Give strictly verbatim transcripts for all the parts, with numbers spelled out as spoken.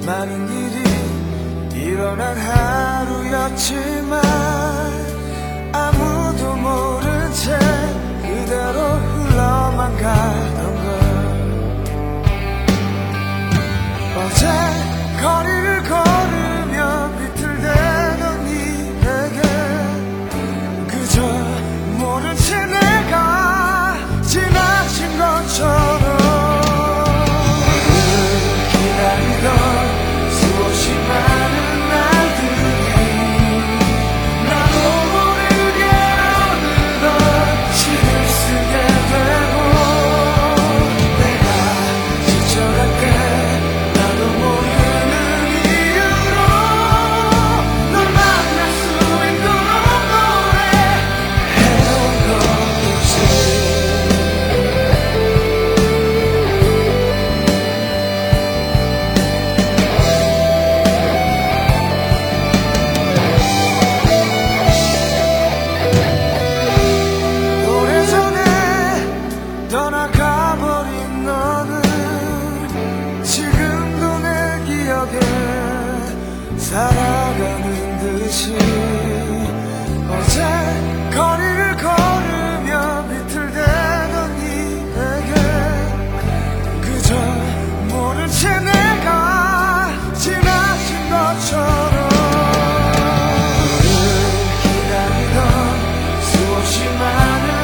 많은 일이 일어난 하루였지만 아무도 모른 채 그대로 흘러만 가던 걸. 어제 거리를 걸으며 비틀대던 니에게 그저 모른 채 내가 지나친 것처럼 떠나가버린 너는 지금도 내 기억에 살아가는 듯이 어제 거리를 걸으며 비틀대던 니에게 그저 모른 채 내가 지나친 것처럼 기다리던 수없이 많은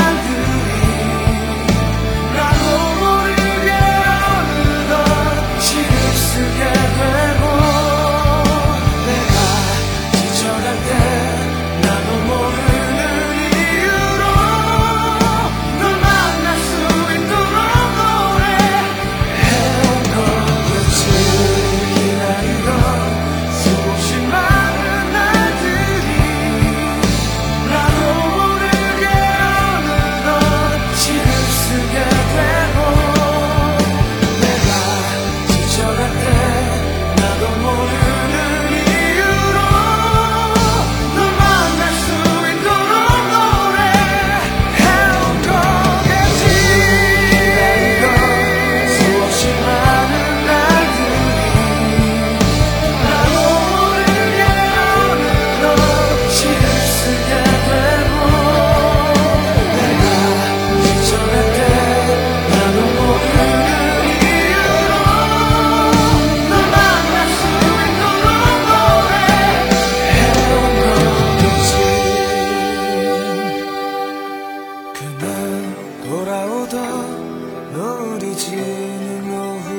돌아오던 노을이 지는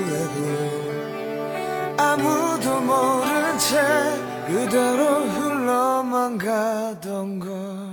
오후에도 아무도 모른 채 그대로 흘러만 가던 걸.